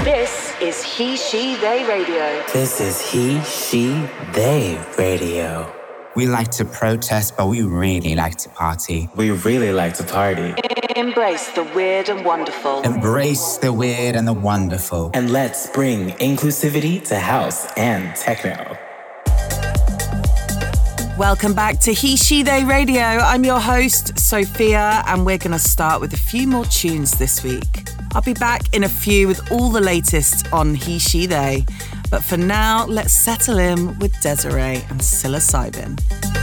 This is He, She, They Radio. This is He, She, They Radio. We like to protest, but we really like to party. We really like to party. Embrace the weird and wonderful. Embrace the weird and the wonderful. And let's bring inclusivity to house and techno. Welcome back to He, She, They Radio. I'm your host, Sophia, and we're going to start with a few more tunes this week. I'll be back in a few with all the latest on He, She, They. But for now, let's settle in with Desiree and Psilocybin.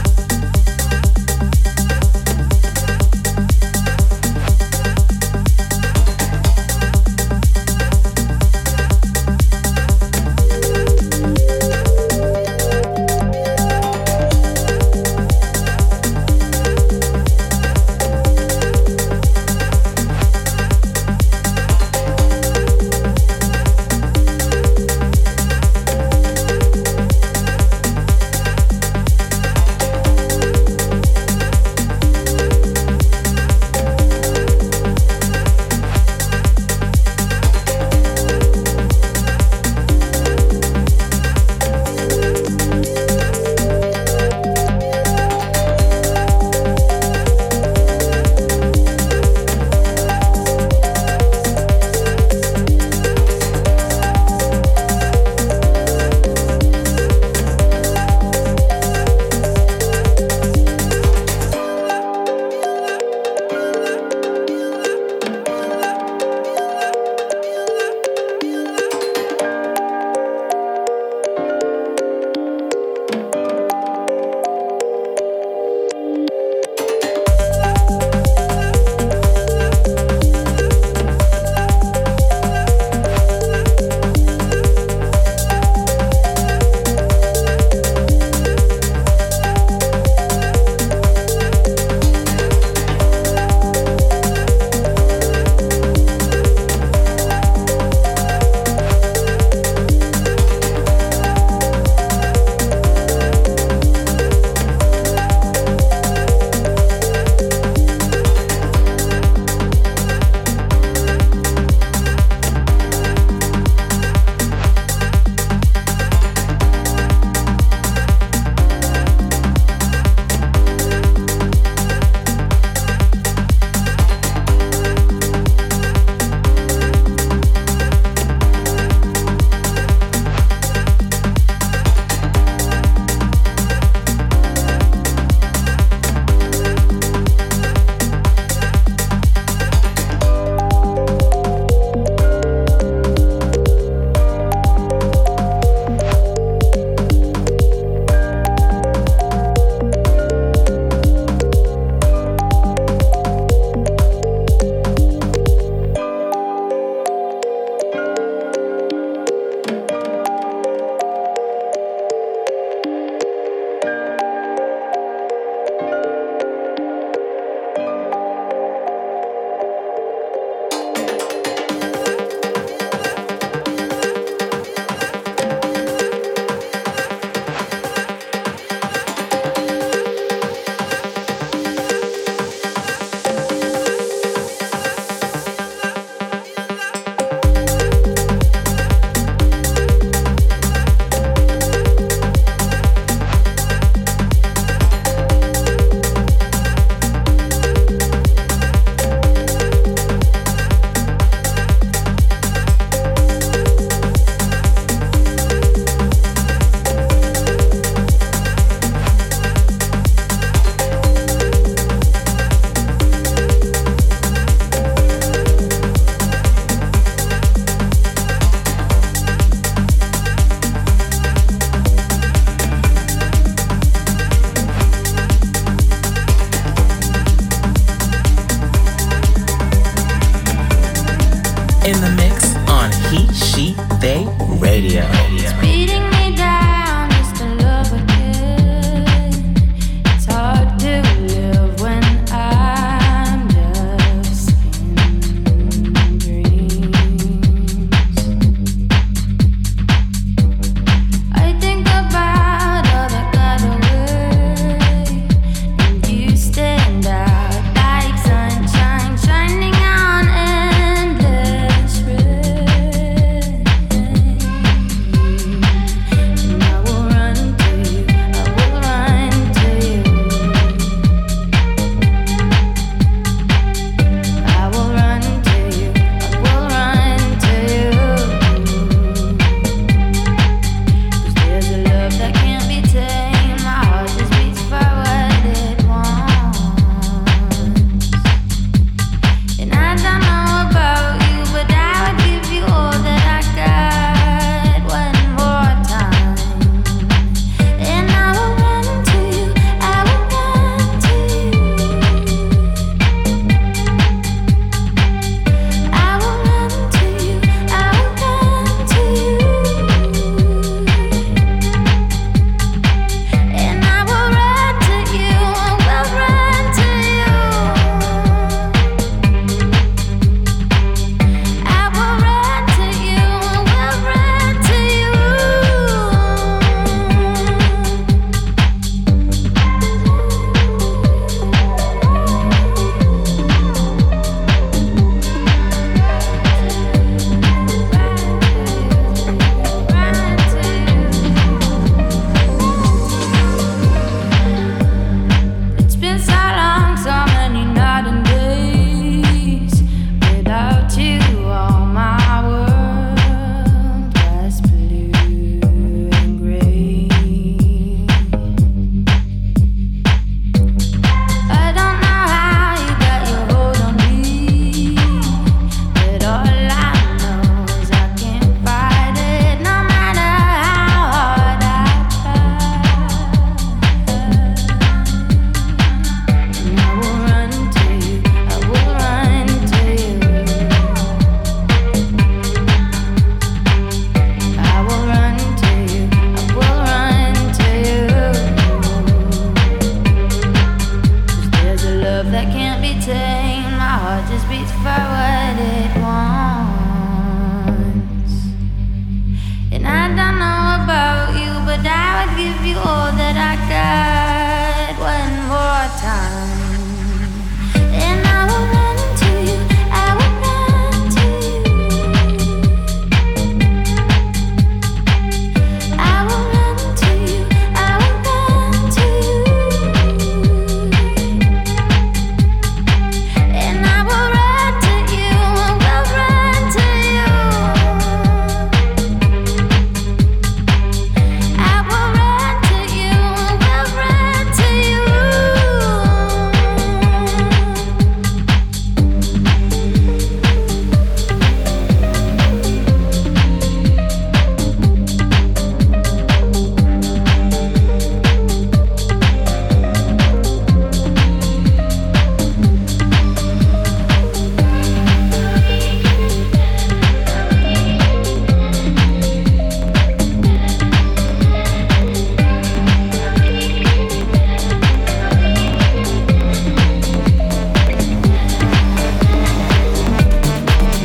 In the mix on He, She, They Radio. It's beating me down just to love again. It's hard to live when I'm just in dreams. I think about all that got away, and you stand out like sunshine shining on endless rain.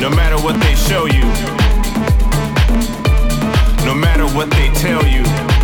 No matter what they show you, no matter what they tell you,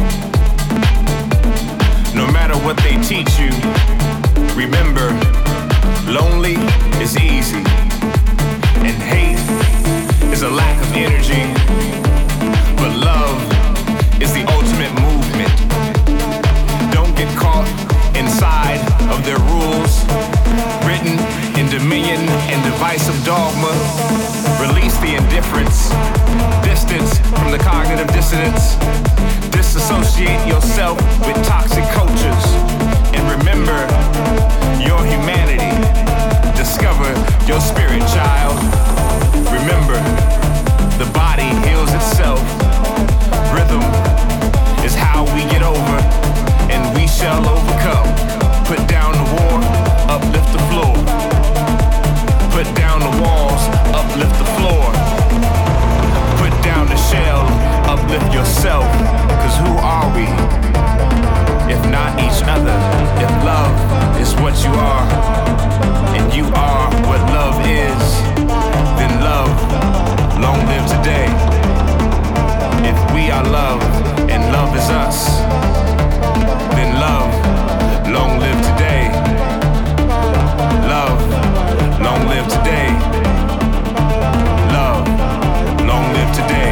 no matter what they teach you, remember, lonely is easy, and hate is a lack of energy, but love is the ultimate movement. Don't get caught inside of their rules, written in dominion and divisive dogma. Release the indifference, distance from the cognitive dissonance. Disassociate yourself with toxic cultures, and remember your humanity. Discover your spirit, child. Remember, the body heals itself. Rhythm is how we get over, and we shall overcome. Put down the war, uplift the floor. Put down the walls, uplift the floor. Put down the shell, uplift yourself. Cause who are we, if not each other? If love is what you are, and you are what love is, then love, long live today. If we are love, and love is us, then love, long live today. Love, long live today. Love, long live today.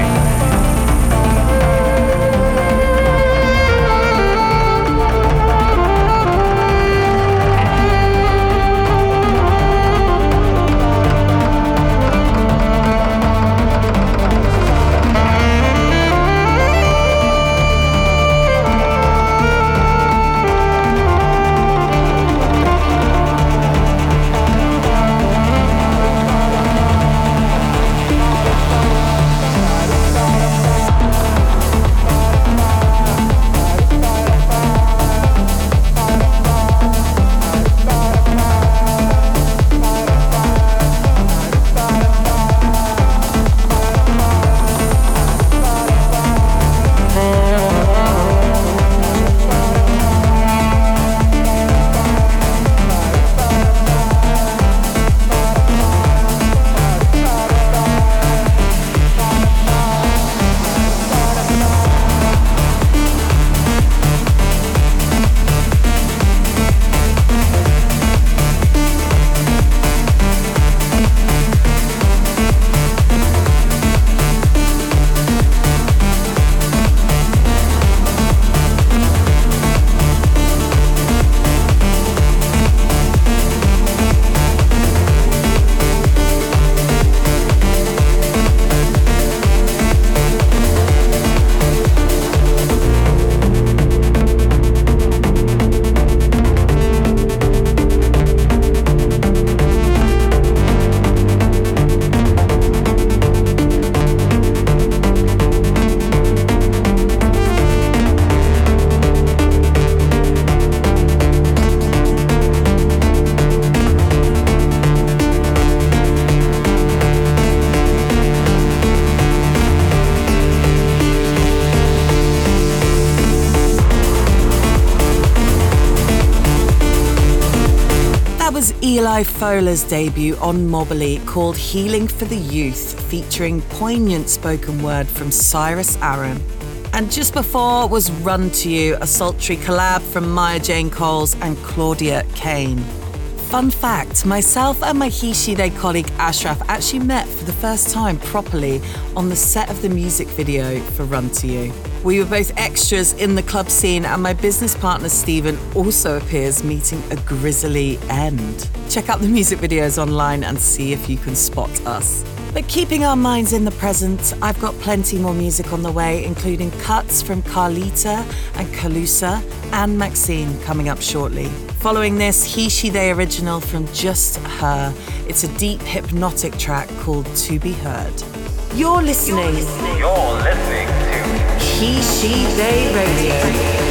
Eli Fowler's debut on Mobley called Healing for the Youth, featuring poignant spoken word from Cyrus Aaron. And just before was Run to You, a sultry collab from Maya Jane Coles and Claudia Kane. Fun fact, myself and my He She They colleague Ashraf actually met for the first time properly on the set of the music video for Run to You. We were both extras in the club scene, and my business partner Stephen also appears meeting a grisly end. Check out the music videos online and see if you can spot us. But keeping our minds in the present, I've got plenty more music on the way, including cuts from Carlita and Calusa and Maxine coming up shortly. Following this, He She They original from Just Her. It's a deep hypnotic track called To Be Heard. You're listening to He She They Radio.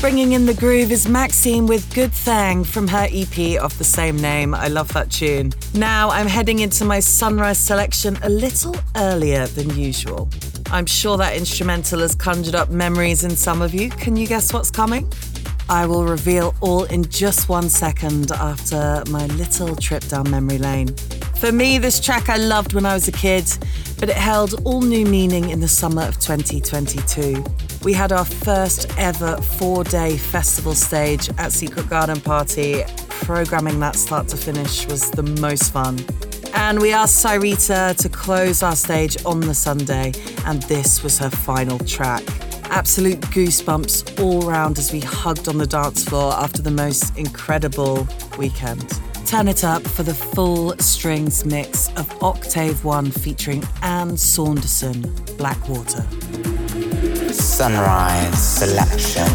Bringing in the groove is Maxine with Good Thang from her EP of the same name. I love that tune. Now I'm heading into my sunrise selection a little earlier than usual. I'm sure that instrumental has conjured up memories in some of you. Can you guess what's coming? I will reveal all in just 1 second after my little trip down memory lane. For me, this track I loved when I was a kid, but it held all new meaning in the summer of 2022. We had our first ever 4-day festival stage at Secret Garden Party. Programming that start to finish was the most fun. And we asked Cyrita to close our stage on the Sunday, and this was her final track. Absolute goosebumps all round as we hugged on the dance floor after the most incredible weekend. Turn it up for the full strings mix of Octave One featuring Anne Saunderson, Blackwater. Sunrise selection.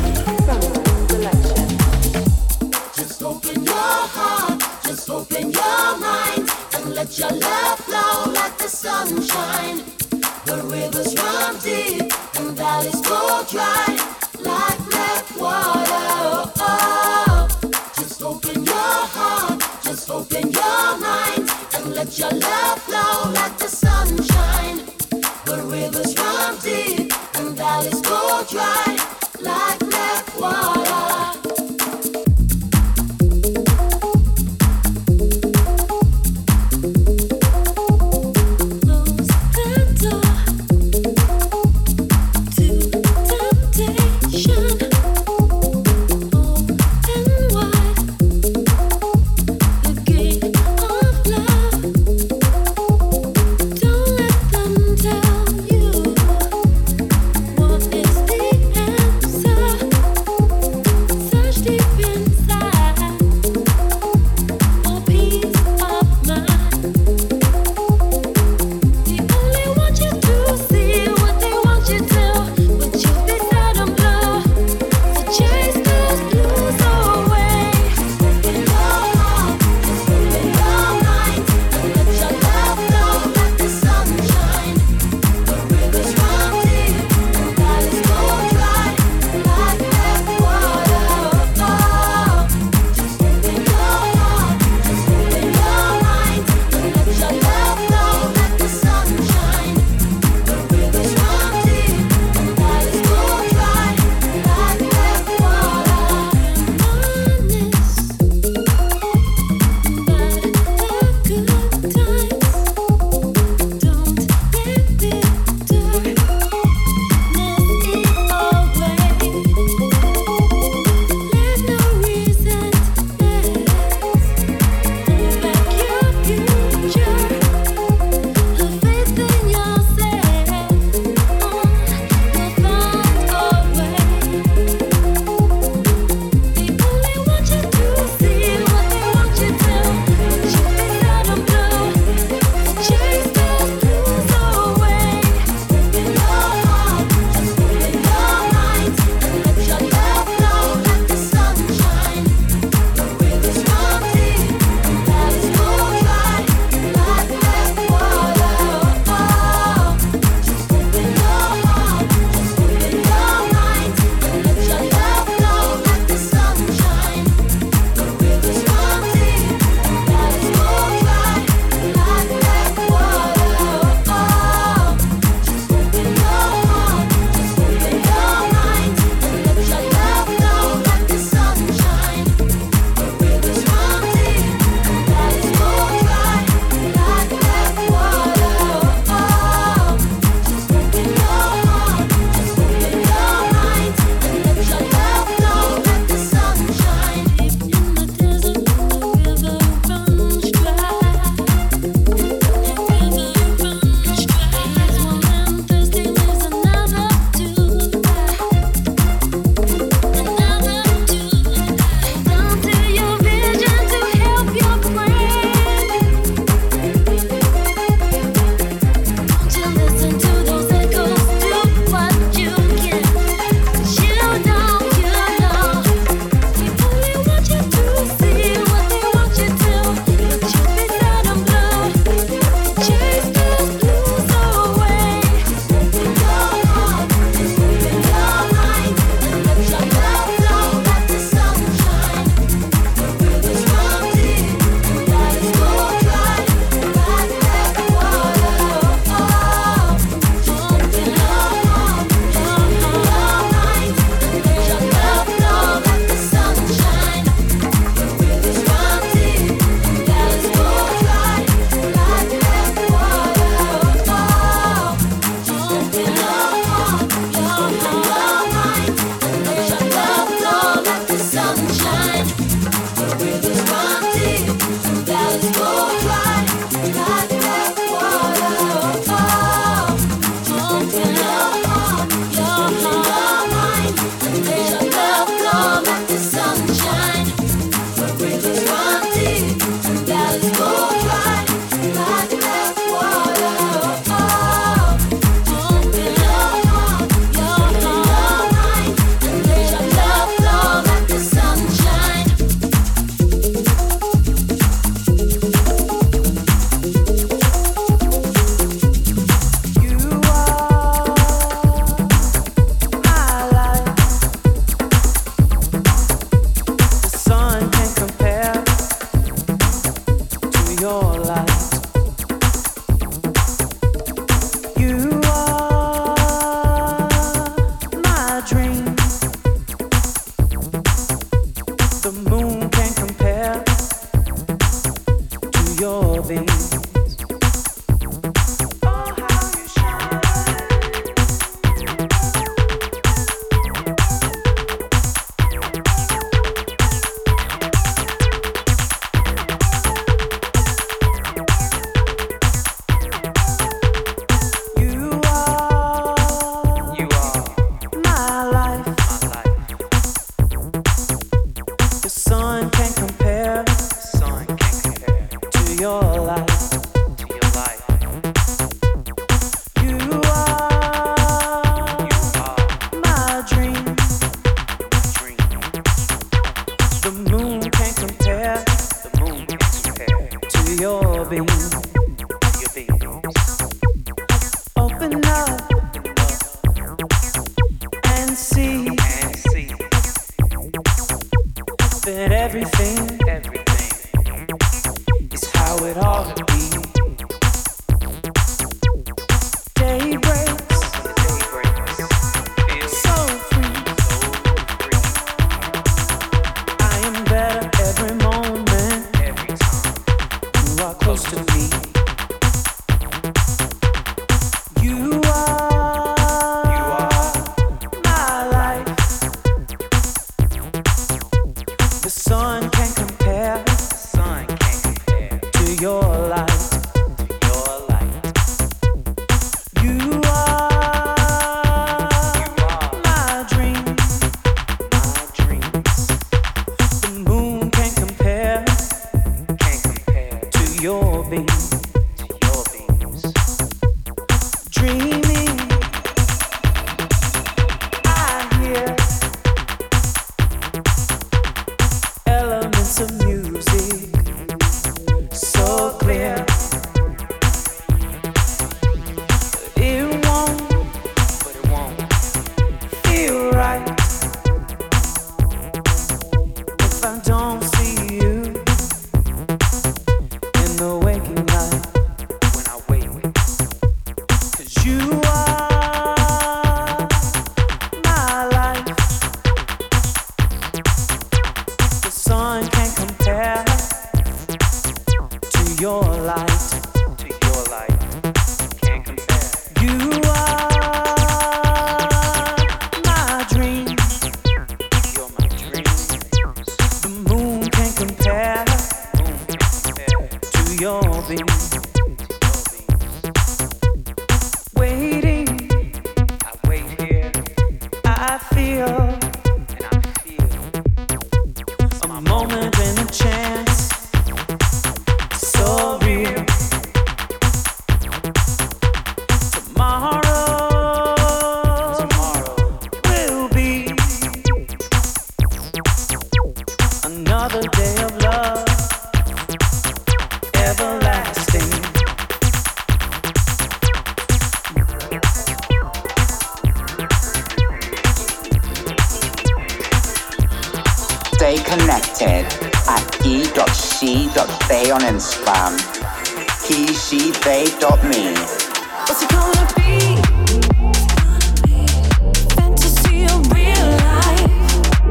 Just open your heart, just open your mind, and let your love flow like the sunshine. The rivers run deep and valleys go dry like black water. Oh, just open your heart, just open your mind, and let your love flow like the sunshine. The rivers run deep and valleys go dry like black water. Don't let them tell you what is the end. that everything is how it ought to be. Day breaks, so free. I am better every moment. You are close to me. You are my life. The sun can't compare to your light. You are my dreams. The moon can't compare to your beams. Dreaming, I hear elements of music so clear. It won't feel right if I don't see you in the waking light. Cause you are my life. The sun can't compare to your light. You are my dreams. The moon can't compare to your beams. Waiting, I feel a moment and a chance, so real. Tomorrow will be another day of love, everlasting. Stay connected at e.she.they on Instagram. he-she-they.me. What's it gonna be? Fantasy or real life?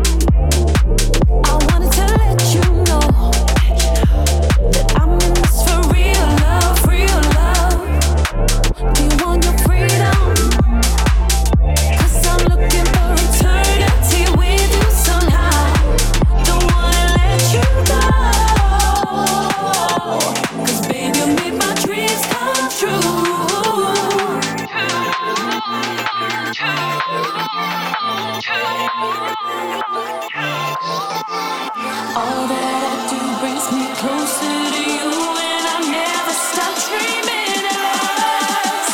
I wanted to let you know that I'm in this for real love, real love. Do you want your freedom? 'Cause I'm looking for eternity with you somehow. Don't wanna let you go. 'Cause baby, you made my dreams come true. All that I do brings me closer to you, and I never stop dreaming of us.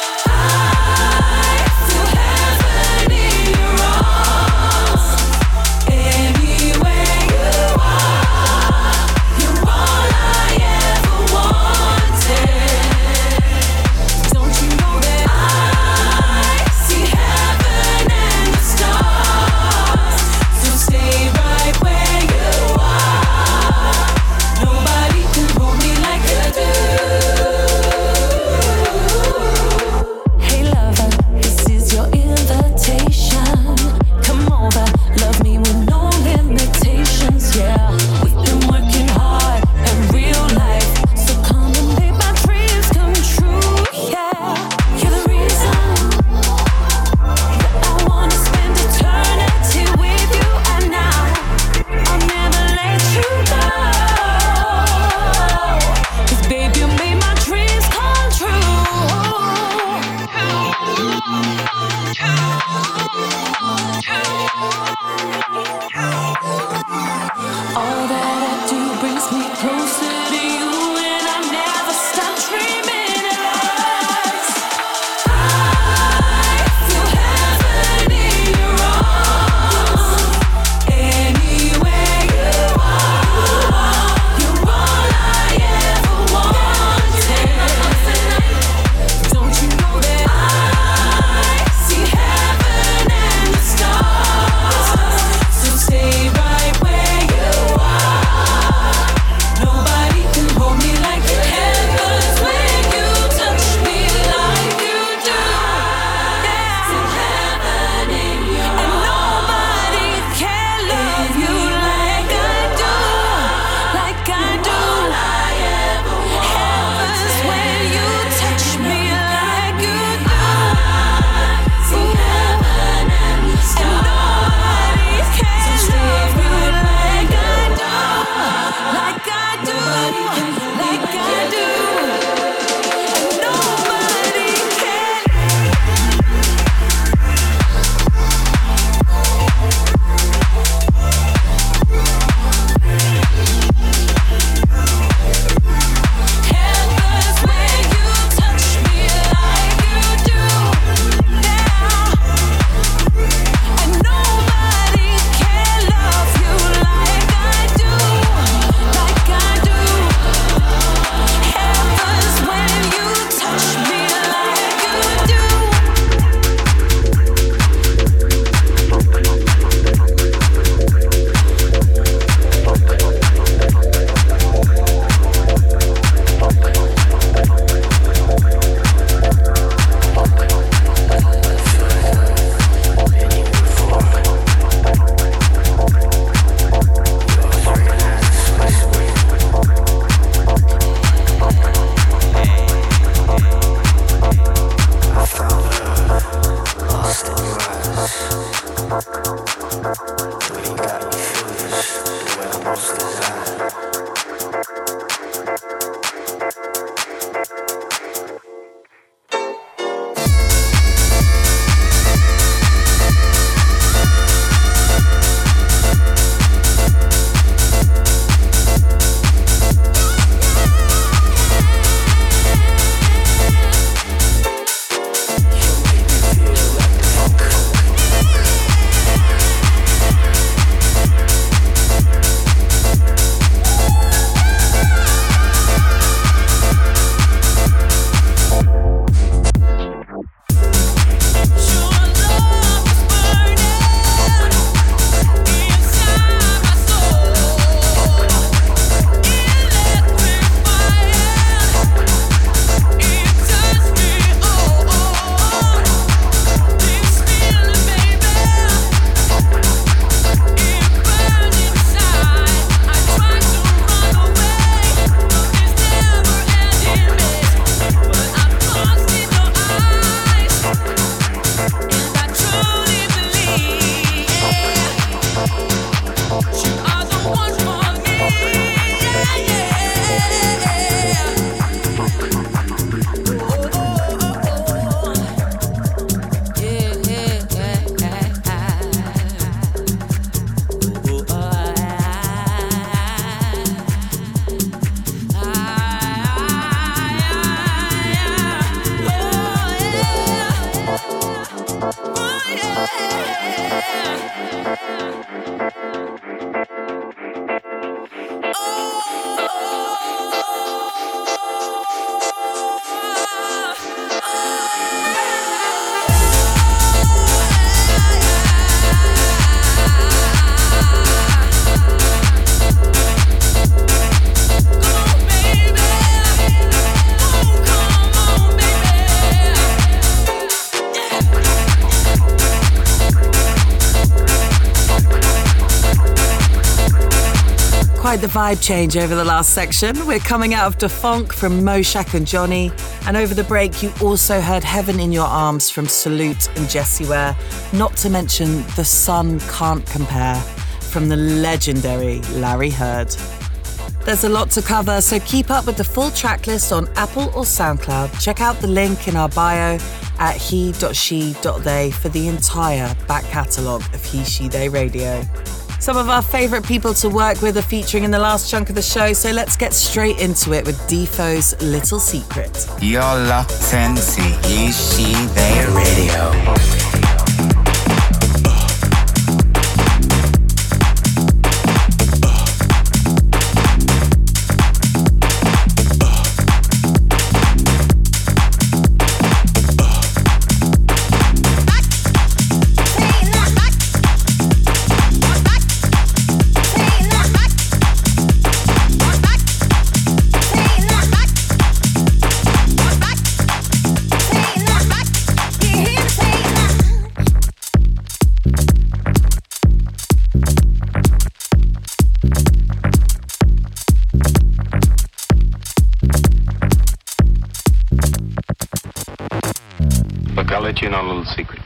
I feel heaven in your arms. Anywhere you are, you're all I ever wanted. Don't you know that I see heaven and the stars? So stay right where you are. Nobody can hold me like you do. Hey lover, this is your invitation. Come over, love me with no limitations. Yeah, we've been working hard in real life, so come and make my dreams come true. Yeah, you're the reason that I wanna spend eternity with you, and now I'll never let you go. 'Cause baby, you made my dreams come true. All that I do brings me closer to you, and I never stop dreaming of us. I feel heaven in your arms. Anywhere you are, you're all I ever wanted. Don't you know that I see heaven and the stars? So stay right where you Quite the vibe change over the last section. We're coming out of Da Funk from Moshak and Johnny, and over the break you also heard Heaven in Your Arms from Salute and Jessie Ware, not to mention The Sun Can't Compare from the legendary Larry Heard. There's a lot to cover, so keep up with the full track list on Apple or SoundCloud. Check out the link in our bio at he.she.they for the entire back catalogue of He, She, They Radio. Some of our favourite people to work with are featuring in the last chunk of the show, so let's get straight into it with Defoe's Little Secret. You're locked into He, She, They Radio. I'll let you in on a little secret.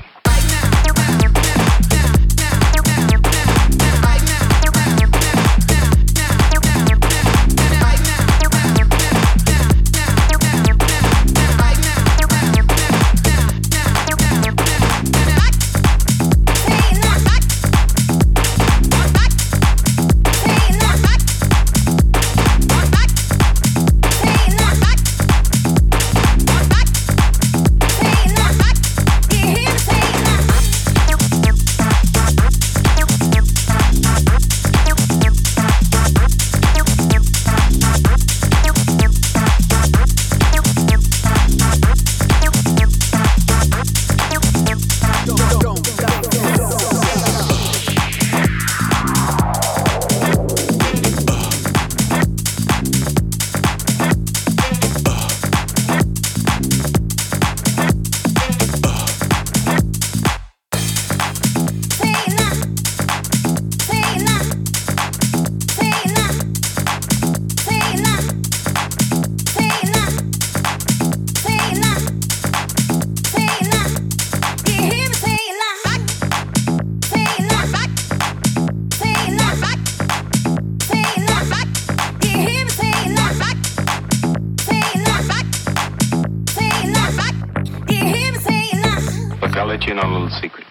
I'll let you in on a little secret.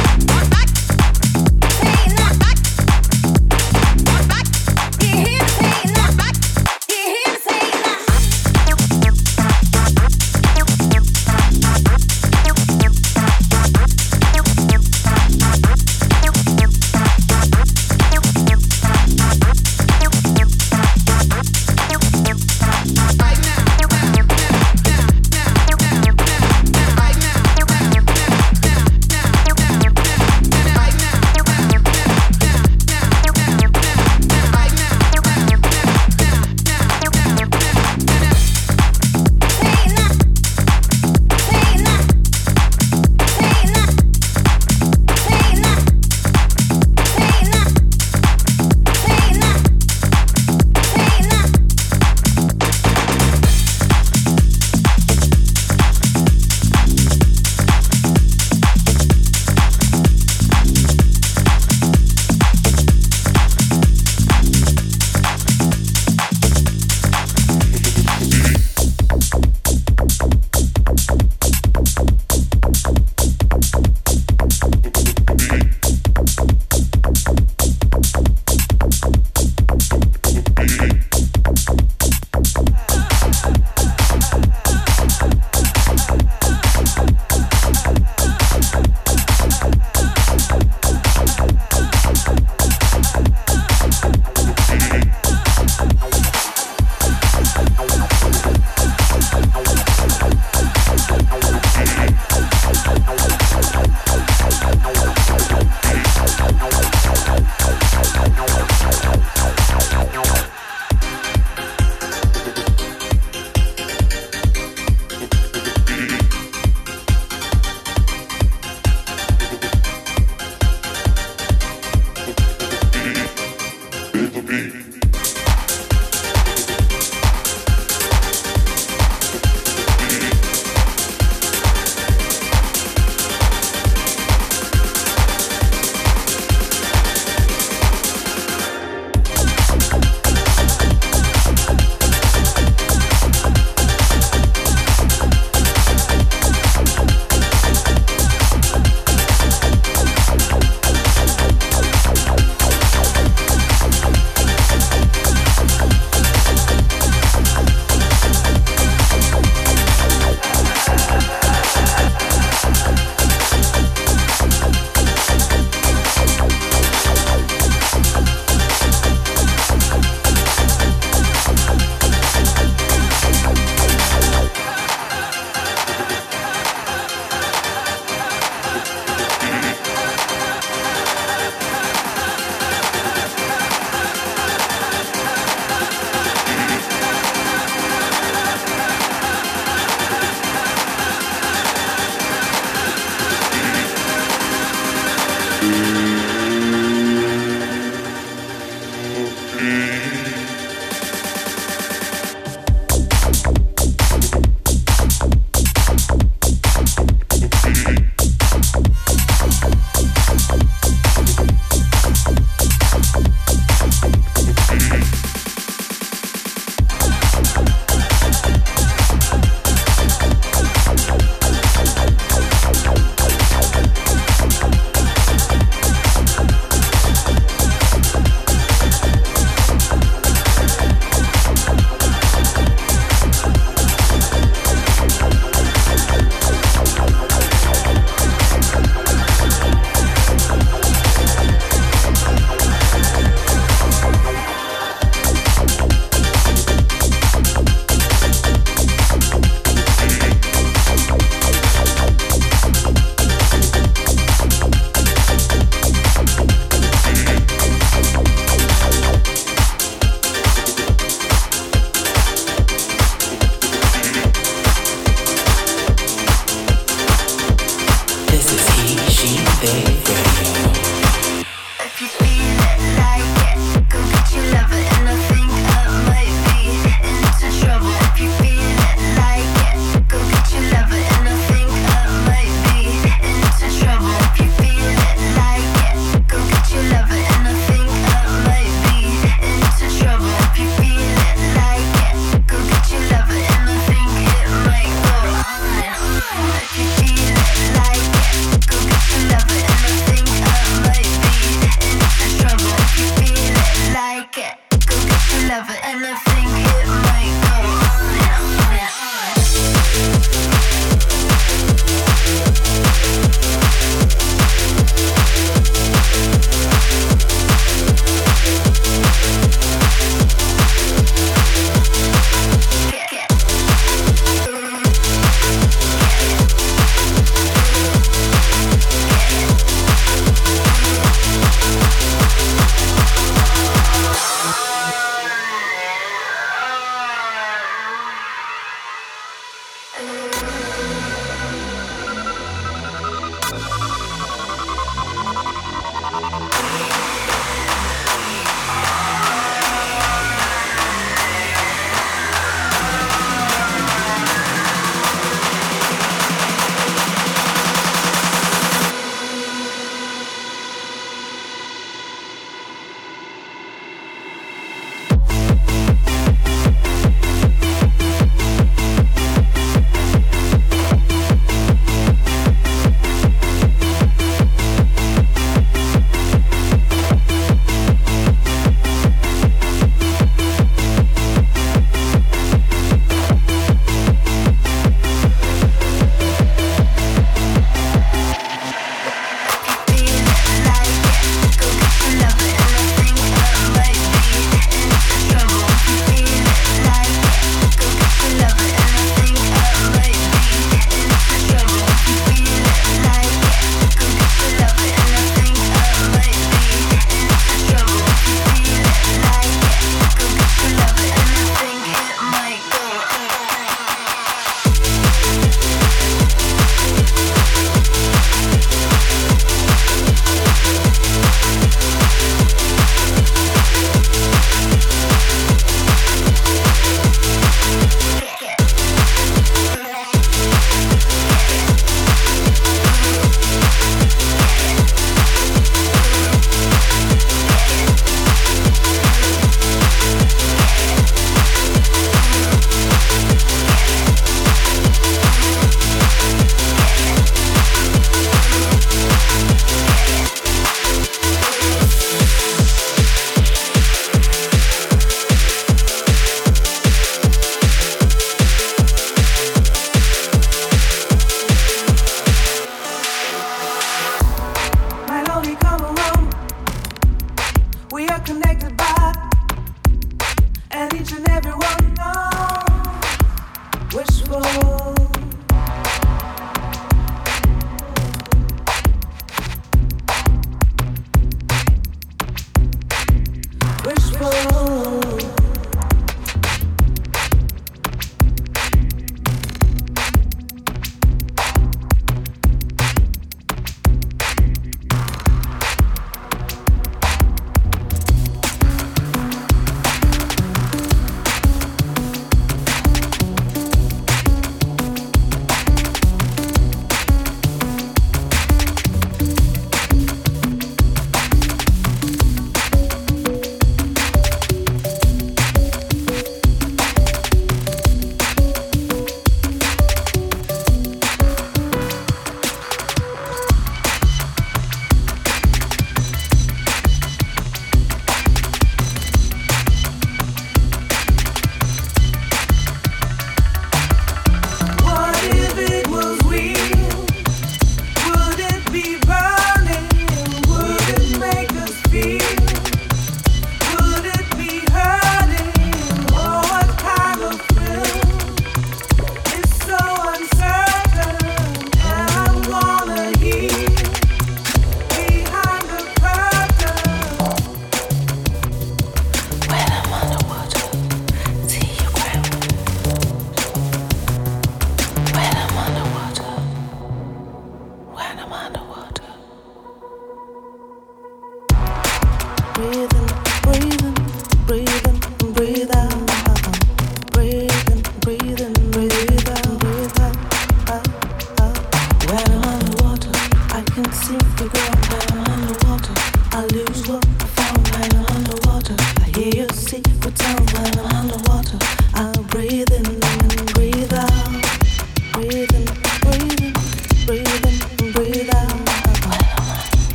Here If you feel it like it, go get your lover and I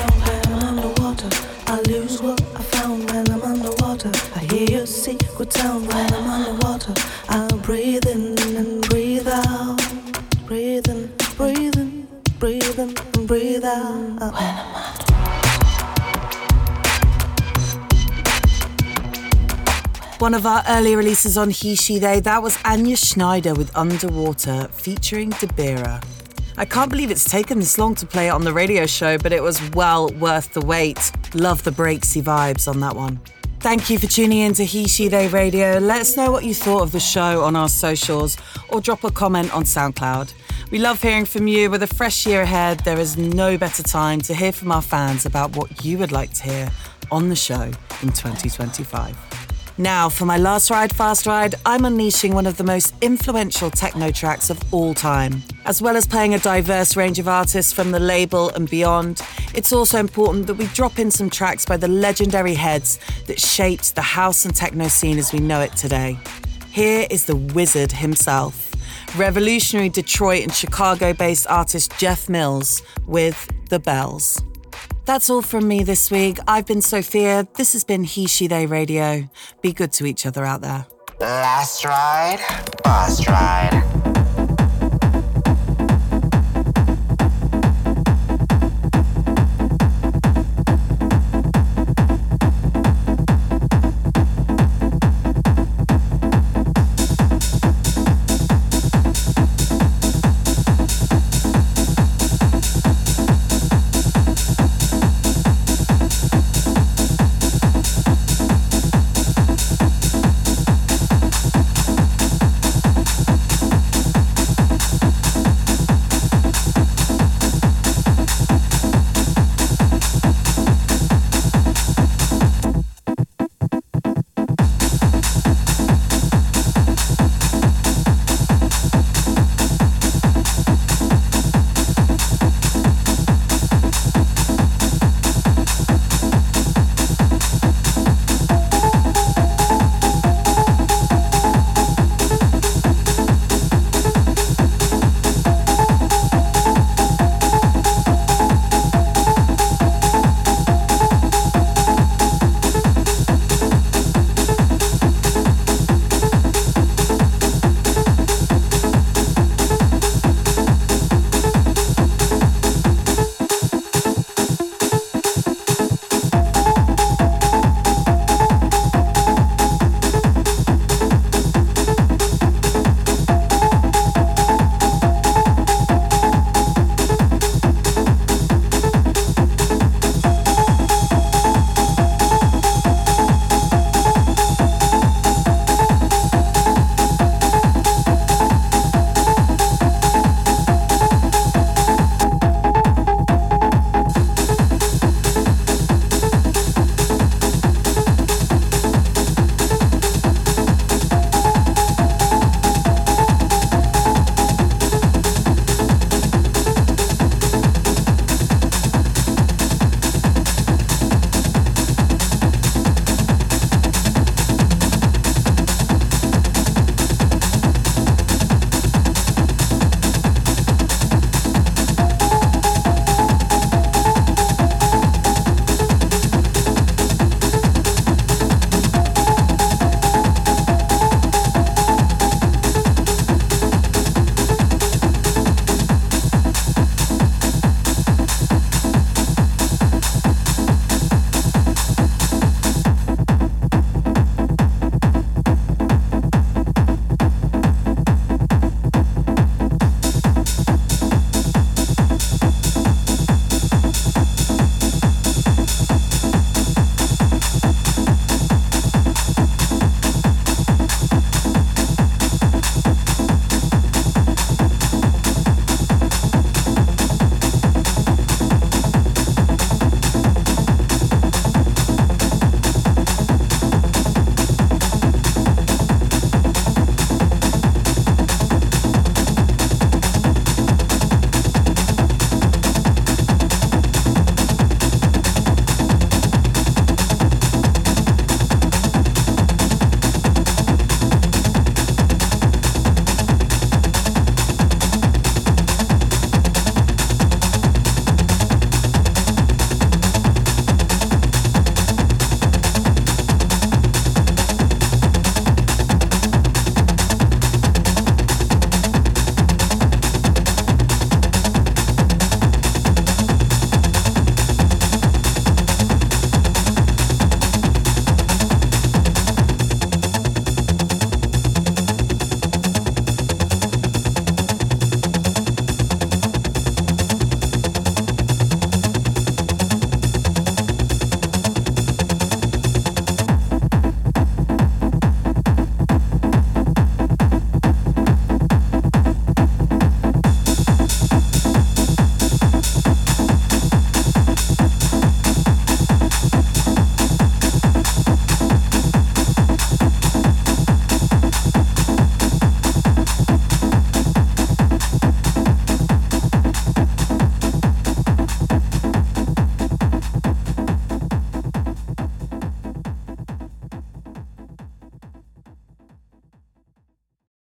when I'm underwater. I lose what I found when I'm underwater. I hear your secret sound when I'm underwater. I breathe in and breathe out. Breathe in, breathe in, breathe in and breathe out. When I'm underwater. One of our early releases on He, She, They, that was Anya Schneider with Underwater, featuring Dabira. I can't believe it's taken this long to play it on the radio show, but it was well worth the wait. Love the breaksy vibes on that one. Thank you for tuning in to He, She, They Radio. Let us know what you thought of the show on our socials or drop a comment on SoundCloud. We love hearing from you. With a fresh year ahead, there is no better time to hear from our fans about what you would like to hear on the show in 2025. Now, for my last ride, fast ride, I'm unleashing one of the most influential techno tracks of all time. As well as playing a diverse range of artists from the label and beyond, it's also important that we drop in some tracks by the legendary heads that shaped the house and techno scene as we know it today. Here is the wizard himself, revolutionary Detroit and Chicago-based artist Jeff Mills with The Bells. That's all from me this week. I've been Sophia. This has been He, She, They Radio. Be good to each other out there. Last ride, fast ride.